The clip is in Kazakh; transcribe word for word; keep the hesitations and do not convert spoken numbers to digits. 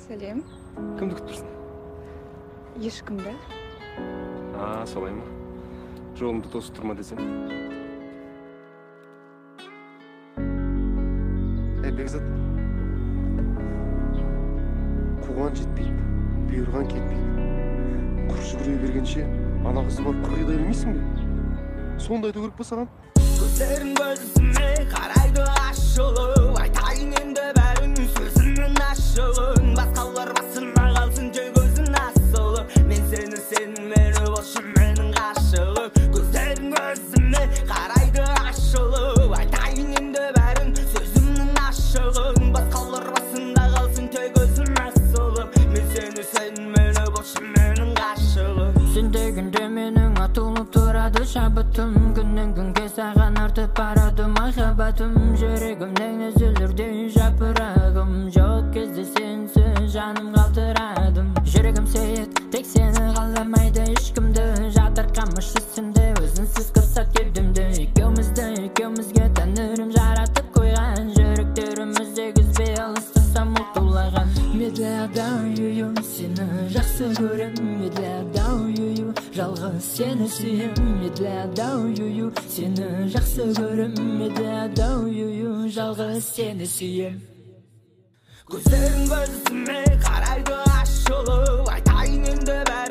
Сәлем. Кімді күттірсің? Ешкімді. А, солай ма? Жолымды тосып тұрма десем. Ә, Бекзат. Қуған жетпейді, бұйырған кетпейді. Құр жүгіре бергенше, ана қызы бар құрғидай білмейсің бе? Сондайды көріп па саған? Көздерің көзіме қарайды ашылып, айтайын енді бәрін сөзіңнің ашылын. Басқалар басына қалсын тек көзің асылып, мен сені сенің мені болшы менің ғашығым. Көздерің көзіме қарайды ашылып, айтайын енді бәрін сөзіңнің ашылын. Басқалар басына қалсын тек көзің асылып, мен сені сенің мені болшы менің ғашығым. Сен дегенде менің атылып тұрады шабытым, күннен күнге саған артып барады махаббатым. Жүрегімнен үзілердей жапырағым, жоқ кезде сенсіз жаным қалтырадым. Жүрегім сүйет, тек сені қаламайды ешкімді, жатырқамыш үстінде өзінсіз қырсат кеудемді. Екеумізді екеумізге тәңірім жаратып қойған, жүректерімізде күзбе алыстасам ұлтулаған. Медляда үйім сені жақсы көрем, медляда үйім жалғыз сені сүйем. Медляда үйім сені жақсы көрем, медляда үйім жалғыз сені сүйем. Көздерің көзіме қарайды ашылып, айтайын енді бәрін